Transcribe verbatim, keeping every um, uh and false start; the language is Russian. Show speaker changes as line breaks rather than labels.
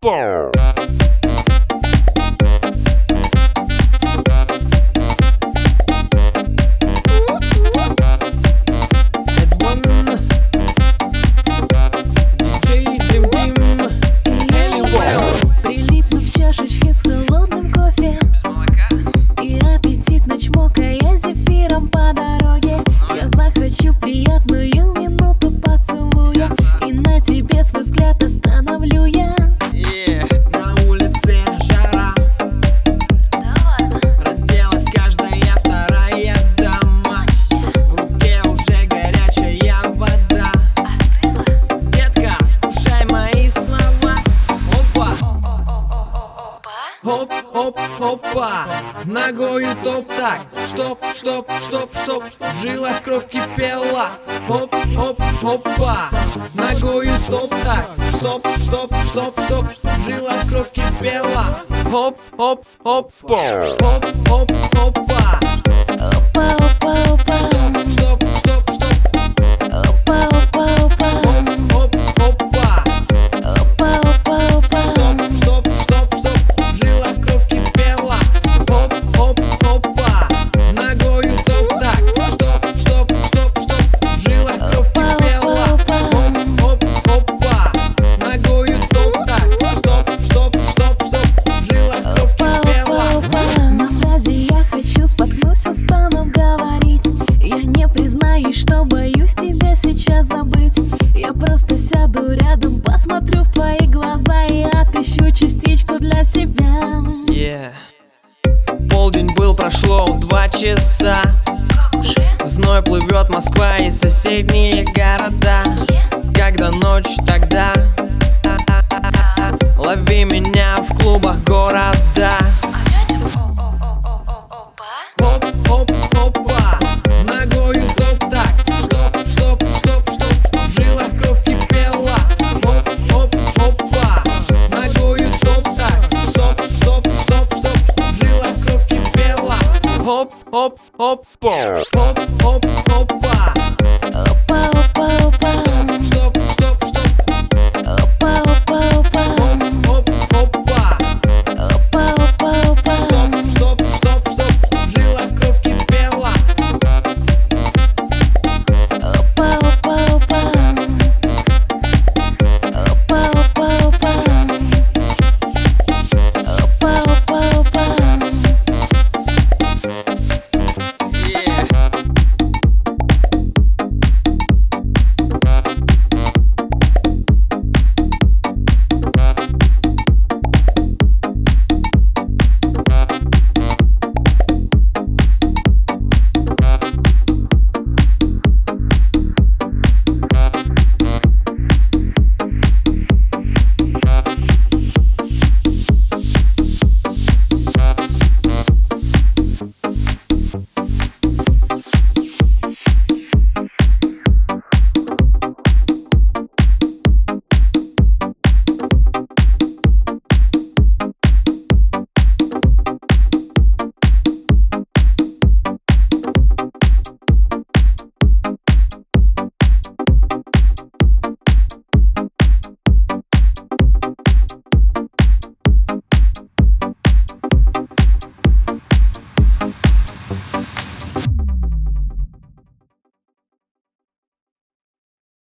опа.
Прилипну в чашечке с холодным кофе,
без молока
и аппетитно чмокая зефиром по дороге. Я захвачу приятную минуту поцелуя, и на тебе свой взгляд остановлю я.
yeah. На улице жара,
Да ладно,
разделась каждая вторая дама. В руке уже горячая вода.
остыла.
Детка, вкушай мои слова. Опа,
Опа.
оп, оп, опа. Ногою топ так. Стоп, стоп, стоп, стоп. В жилах кровь кипела. Оп, оп, опа. Ногою топ так. Стоп, стоп, стоп, стоп. В жилах кровь кипела. Оп, оп, опа. Оп, оп, опа.
Опа, опа, опа.
Стоп, стоп, стоп.
Опа, опа, опа.
Оп, оп, опа.
Опа, опа, опа.
Стоп, стоп, стоп. В жилах кровь кипела. Оп, оп, опа. Ногою топ так. Стоп, стоп, стоп, стоп. В жилах кровь кипела. Оп, оп, опа. Ногою топ так. Стоп, стоп, стоп, стоп. В жилах кровь кипела.
На фразе «я хочу» споткнусь, устану говорить. Я не признаюсь, что боюсь тебя сейчас забыть. Я просто сяду рядом, посмотрю в твои глаза и отыщу частичку для себя.
Yeah. Полдень был, прошло два часа.
Как уже?
Зной плывет Москва и соседние города. Когда ночь, тогда лови меня в клубах города.
Опять? Опа.
Оп, оп, опа. Ногою топ так. Стоп, стоп, стоп, стоп. В жилах кровь кипела. Оп, оп, опа. Ногою топ так. Стоп, стоп, стоп, стоп. В жилах кровь кипела. Оп, оп, опа. Оп, оп,